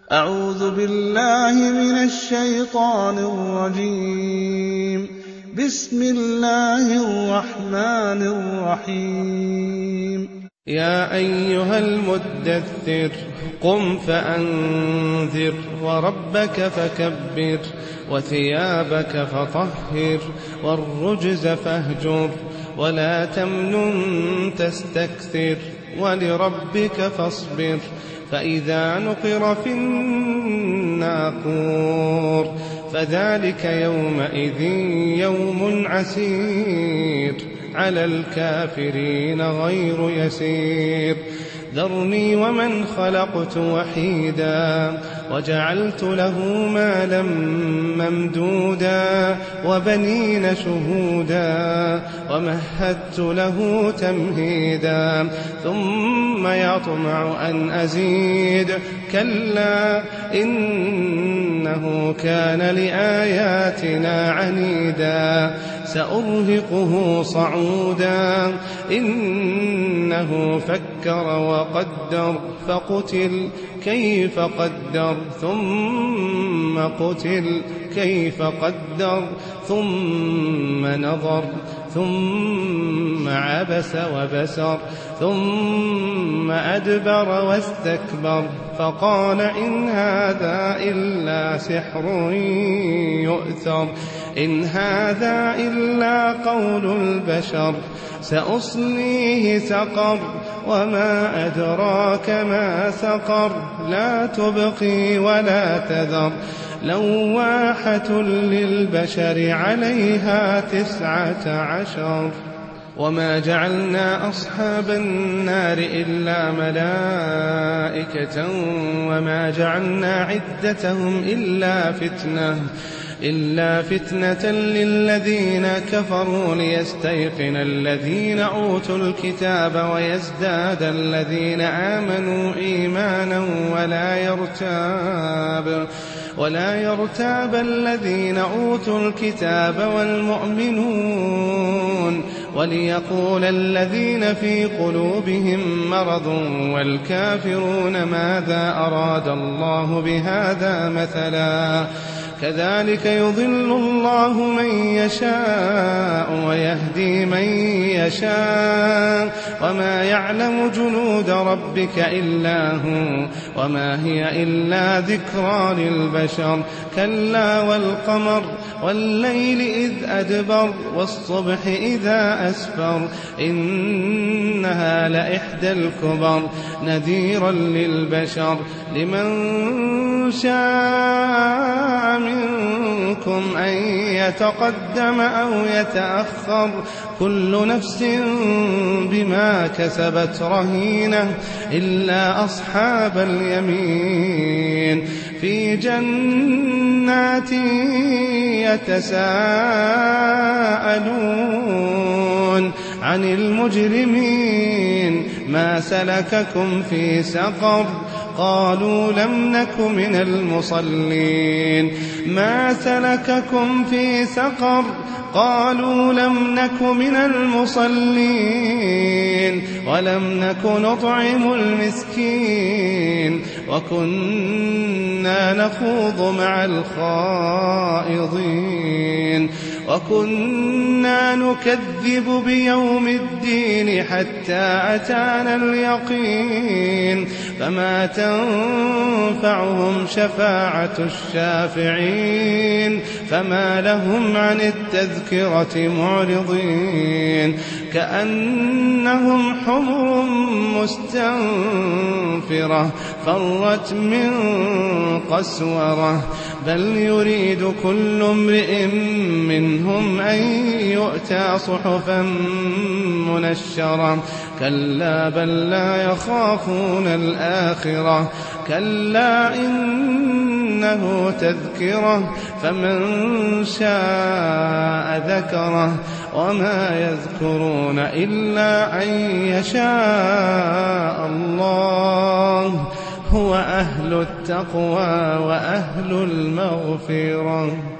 أعوذ بالله من الشيطان الرجيم. بسم الله الرحمن الرحيم. يا أيها المدثر قم فأنذر وربك فكبر وثيابك فطهر والرجز فاهجر ولا تمنن تستكثر ولربك فاصبر فإذا نقر في الناقور فذلك يومئذ يوم عسير على الكافرين غير يسير ذرني ومن خلقت وحيدا وجعلت له مالا ممدودا وبنين شهودا ومهدت له تمهيدا ثم يطمع أن أزيد كلا إنه كان لآياتنا عنيدا سأرهقه صعودا إنه فكر وقدر فقتل كيف قدر ثم قتل كيف قدر ثم نظر ثم عبس وبسر ثم أدبر واستكبر فقال إن هذا إلا سحر يؤثر إن هذا إلا قول البشر سأصليه سقر وما أدراك ما سقر لا تبقي ولا تذر لواحة للبشر عليها 19 وما جعلنا أصحاب النار إلا ملائكة وما جعلنا عدتهم إلا فتنة للذين كفروا ليستيقن الذين أوتوا الكتاب ويزداد الذين آمنوا إيمانا ولا يرتاب الذين أوتوا الكتاب والمؤمنون وليقول الذين في قلوبهم مرض والكافرون ماذا أراد الله بهذا مثلا كذلك يضل الله من يشاء ويهدي من يشاء وما يعلم جنود ربك إلا هو وما هي إلا ذكرى للبشر كلا والقمر والليل إذ أدبر والصبح إذا أسفر إنها لإحدى الكبر نذيرا للبشر لمن شاء منكم أن يتقدم أو يتأخر كل نفس بما كسبت رهينة إلا أصحاب اليمين في جنات يتساءلون عن المجرمين ما سلككم في سقر قالوا لم نك من المصلين ما سلككم في سقر قالوا لم نك من المصلين ولم نك نطعم المسكين وكنا نخوض مع الخائضين وكنا نكذب بيوم الدين حتى أتانا اليقين فما تنفعهم شفاعة الشافعين فما لهم عن التذكرة معرضين كأنهم حمر مستنفرة فرت من قسورة بل يريد كل امرئ منهم أن يؤتى صحفا منشرة كلا بل لا يخافون الآخرة كلا إنه تذكرة فمن شاء ذكره وما يذكرون إلا أن يشاء الله هو أهل التقوى وأهل المغفرة